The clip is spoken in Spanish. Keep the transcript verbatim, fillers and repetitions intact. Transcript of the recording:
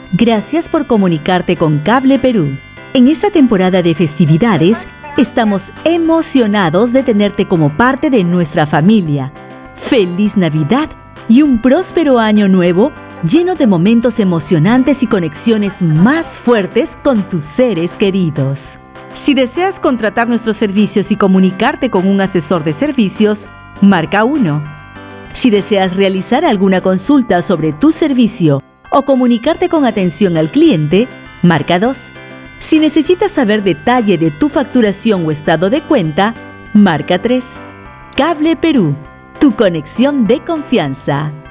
Gracias por comunicarte con Cable Perú. En esta temporada de festividades, estamos emocionados de tenerte como parte de nuestra familia. ¡Feliz Navidad y un próspero año nuevo lleno de momentos emocionantes y conexiones más fuertes con tus seres queridos! Si deseas contratar nuestros servicios y comunicarte con un asesor de servicios, marca uno. Si deseas realizar alguna consulta sobre tu servicio o comunicarte con atención al cliente, marca dos. Si necesitas saber detalle de tu facturación o estado de cuenta, marca tres. Cable Perú, tu conexión de confianza.